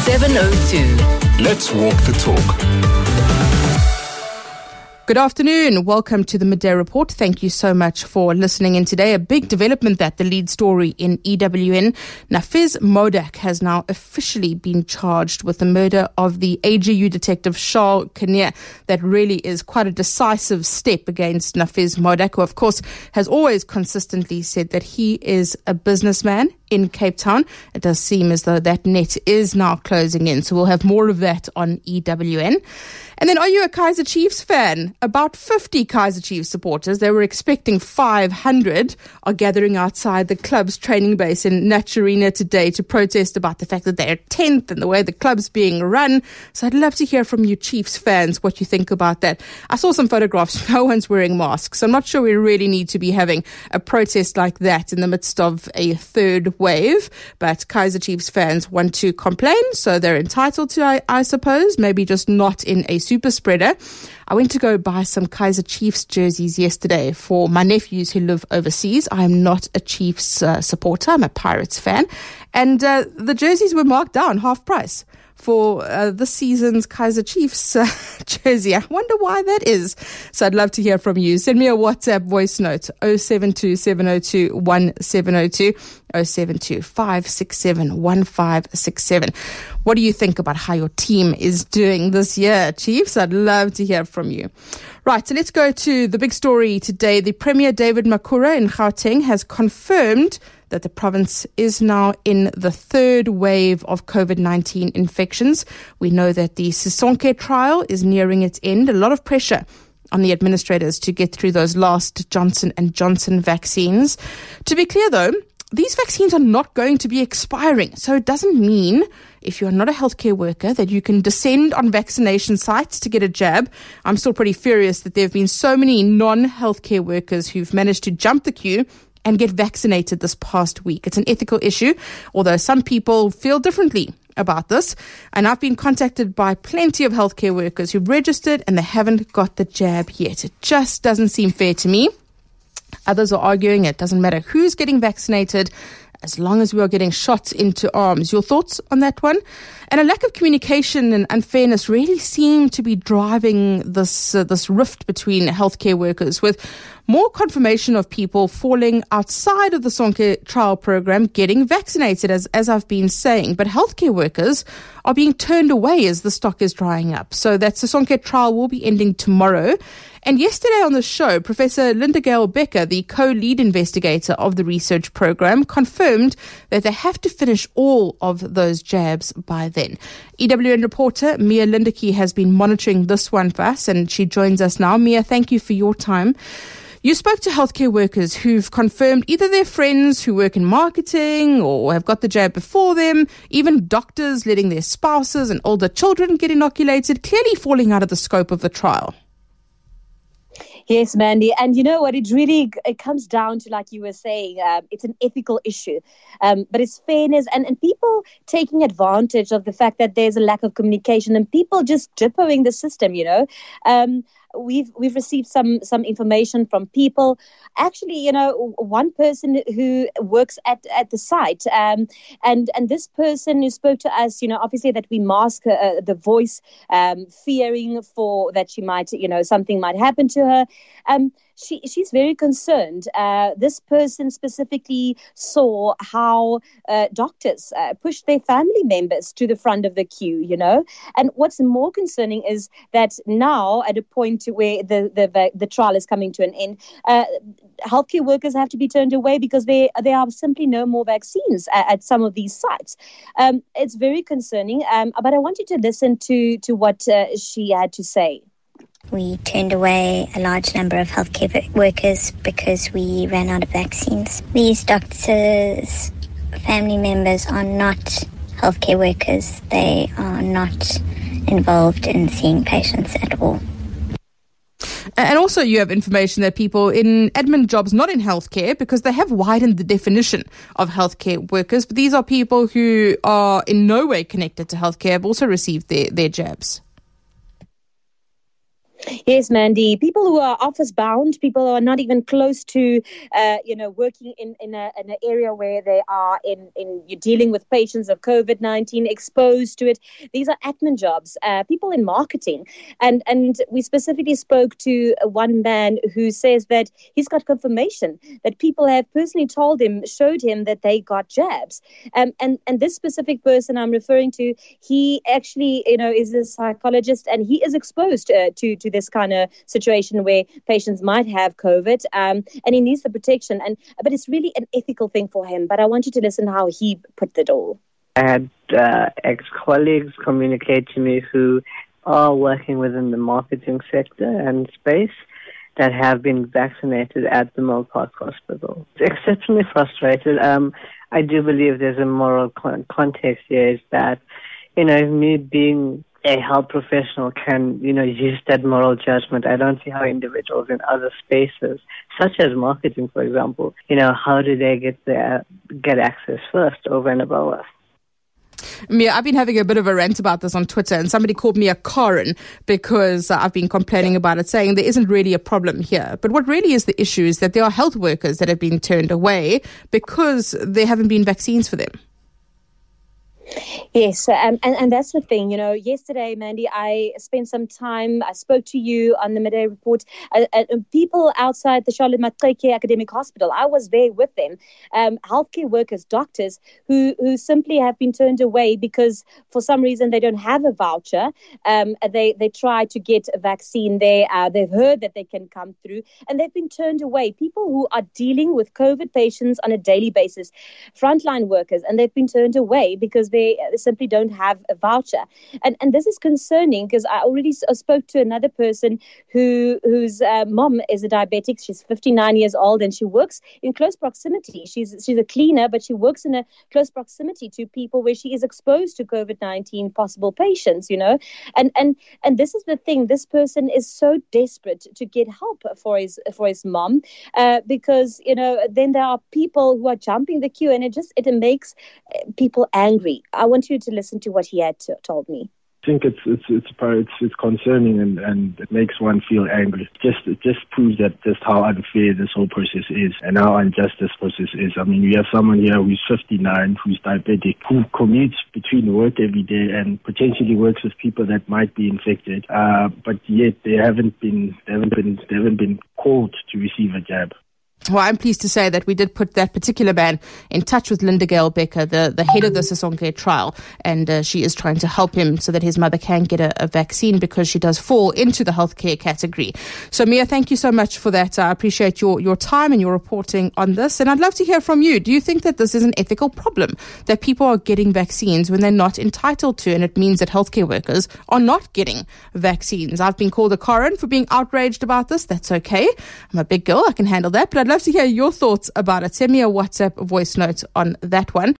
702. Let's walk the talk. Good afternoon. Welcome to the Midday Report. Thank you so much for listening in today. A big development, that the lead story in EWN. Nafez Modak has now officially been charged with the murder of the AGU detective Charles Kinnear. That really is quite a decisive step against Nafez Modak, who of course has always consistently said that he is a businessman in Cape Town. It does seem as though that net is now closing in. So we'll have more of that on EWN. And then, are you a Kaizer Chiefs fan? About 50 Kaizer Chiefs supporters, they were expecting 500, are gathering outside the club's training base in Naturena today to protest about the fact that they're 10th and the way the club's being run. So I'd love to hear from you Chiefs fans what you think about that. I saw some photographs. No one's wearing masks. I'm not sure we really need to be having a protest like that in the midst of a third wave. But Kaizer Chiefs fans want to complain, so they're entitled to, I suppose, maybe just not in a super spreader. I went to go buy some Kaizer Chiefs jerseys yesterday for my nephews who live overseas. I am not a Chiefs supporter. I'm a Pirates fan. And the jerseys were marked down half price for this season's Kaizer Chiefs jersey. I wonder why that is. So I'd love to hear from you. Send me a WhatsApp voice note, 072 702 1702, 072 567 1567. What do you think about how your team is doing this year, Chiefs? I'd love to hear from you. Right, so let's go to the big story today. The Premier David Makhura in Gauteng has confirmed that the province is now in the third wave of COVID-19 infections. We know that the Sisonke trial is nearing its end. A lot of pressure on the administrators to get through those last Johnson & Johnson vaccines. To be clear, though, these vaccines are not going to be expiring. So it doesn't mean, if you're not a healthcare worker, that you can descend on vaccination sites to get a jab. I'm still pretty furious that there have been so many non-healthcare workers who've managed to jump the queue and get vaccinated this past week. It's an ethical issue, although some people feel differently about this. And I've been contacted by plenty of healthcare workers who've registered and they haven't got the jab yet. It just doesn't seem fair to me. Others are arguing it doesn't matter who's getting vaccinated, as long as we are getting shots into arms. Your thoughts on that one? And a lack of communication and unfairness really seem to be driving this rift between healthcare workers, with more confirmation of people falling outside of the Sonke trial program getting vaccinated, as I've been saying. But healthcare workers are being turned away as the stock is drying up. So that Sonke trial will be ending tomorrow. And yesterday on the show, Professor Linda Gale Becker, the co-lead investigator of the research program, confirmed that they have to finish all of those jabs by then. EWN reporter Mia Lindeke has been monitoring this one for us, and she joins us now. Mia, thank you for your time. You spoke to healthcare workers who've confirmed either their friends who work in marketing or have got the jab before them, even doctors letting their spouses and older children get inoculated, clearly falling out of the scope of the trial. Yes, Mandy. And you know what? It comes down to, like you were saying, it's an ethical issue. But it's fairness and people taking advantage of the fact that there's a lack of communication and people just dippoing the system, you know. We've received some information from people. Actually, you know, one person who works at the site, and this person who spoke to us, you know, obviously that we mask the voice, fearing for that she might, you know, something might happen to her. She's very concerned. This person specifically saw how doctors pushed their family members to the front of the queue, you know. And what's more concerning is that now, at a point where the trial is coming to an end, healthcare workers have to be turned away because there are simply no more vaccines at some of these sites. It's very concerning. But I want you to listen to what she had to say. We turned away a large number of healthcare workers because we ran out of vaccines. These doctors, family members are not healthcare workers. They are not involved in seeing patients at all. And also you have information that people in admin jobs, not in healthcare, because they have widened the definition of healthcare workers, but these are people who are in no way connected to healthcare, have also received their jabs. Yes, Mandy. People who are office bound, people who are not even close to, working in an area where they are you're dealing with patients of COVID-19, exposed to it. These are admin jobs. People in marketing, and we specifically spoke to one man who says that he's got confirmation that people have personally showed him that they got jabs. And this specific person I'm referring to, he actually, is a psychologist, and he is exposed to this kind of situation where patients might have COVID, and he needs the protection. But it's really an ethical thing for him. But I want you to listen how he put it all. I had ex-colleagues communicate to me who are working within the marketing sector and space that have been vaccinated at the Mill Park Hospital. It's exceptionally frustrated. I do believe there's a moral context here, is that, me being a health professional can, use that moral judgment. I don't see how individuals in other spaces, such as marketing, for example, how do they get access first over and above us? Mia, I've been having a bit of a rant about this on Twitter, and somebody called me a Karen because I've been complaining about it, saying there isn't really a problem here. But what really is the issue is that there are health workers that have been turned away because there haven't been vaccines for them. Yes, and that's the thing. Yesterday, Mandy, I spent some time, I spoke to you on the Midday Report, people outside the Charlotte Maxeke Academic Hospital. I was there with them, healthcare workers, doctors, who simply have been turned away because for some reason they don't have a voucher. They try to get a vaccine there. They've heard that they can come through, and they've been turned away. People who are dealing with COVID patients on a daily basis, frontline workers, and they've been turned away because they simply don't have a voucher. And this is concerning because I already spoke to another person whose mom is a diabetic. She's 59 years old and she works in close proximity. She's a cleaner, but she works in a close proximity to people where she is exposed to COVID-19 possible patients, And this is the thing. This person is so desperate to get help for his mom because, then there are people who are jumping the queue, and it makes people angry. I want you to listen to what he had told me. I think it's concerning and it makes one feel angry. It just proves that just how unfair this whole process is and how unjust this process is. I mean, we have someone here who's 59, who's diabetic, who commutes between work every day and potentially works with people that might be infected, but yet they haven't been called to receive a jab. Well, I'm pleased to say that we did put that particular man in touch with Linda Gale Becker, the head of the Sisonke trial, and she is trying to help him so that his mother can get a vaccine because she does fall into the healthcare category. So, Mia, thank you so much for that. I appreciate your time and your reporting on this, and I'd love to hear from you. Do you think that this is an ethical problem, that people are getting vaccines when they're not entitled to, and it means that healthcare workers are not getting vaccines? I've been called a Karen for being outraged about this. That's okay. I'm a big girl. I can handle that, but I'd love to hear your thoughts about it. Send me a WhatsApp voice note on that one.